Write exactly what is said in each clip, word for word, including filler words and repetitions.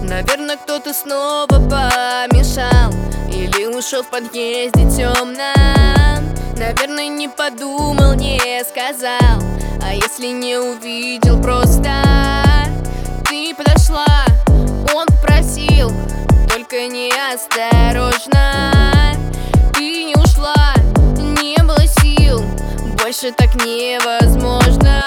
Наверное, кто-то снова помешал или ушел в подъезде темном. Наверное, не подумал, не сказал. А если не увидел просто? Ты подошла, он попросил, только неосторожно. Ты не ушла, не было сил, больше так невозможно.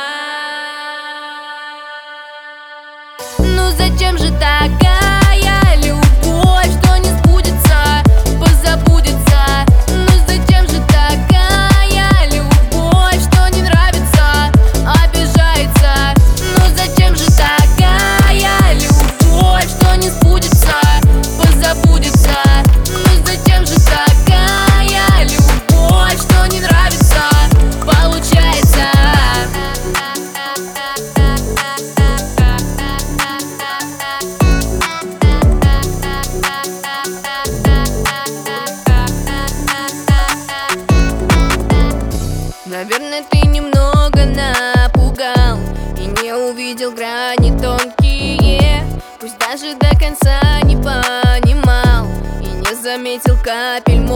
Ну зачем же такая любовь, что не сбудется, позабудется? Ну зачем же такая любовь, что не нравится, обижается? Ну зачем же такая любовь, что не сбудется, позабудется? Ну зачем же такая любовь, что не нравится, получается? Наверное, ты немного напугал и не увидел грани тонкие. Пусть даже до конца не понимал и не заметил капель